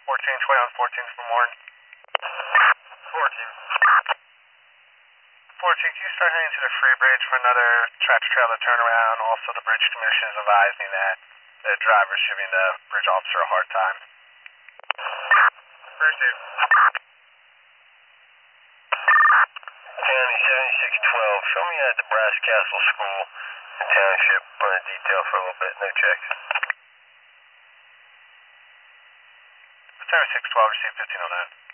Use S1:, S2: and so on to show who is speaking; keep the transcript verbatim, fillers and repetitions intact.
S1: fourteen twenty on fourteenth from Warren.
S2: fourteen.
S1: fourteen, can you start heading to the free bridge for another tractor trailer turnaround? Also, the bridge commission is advising that the driver is giving the bridge officer a hard time.
S2: Received. County seventy-six twelve, show me at the Brass Castle School in Township. Run a detail for a little bit, no checks.
S1: seventy-six twelve, received fifteen oh nine.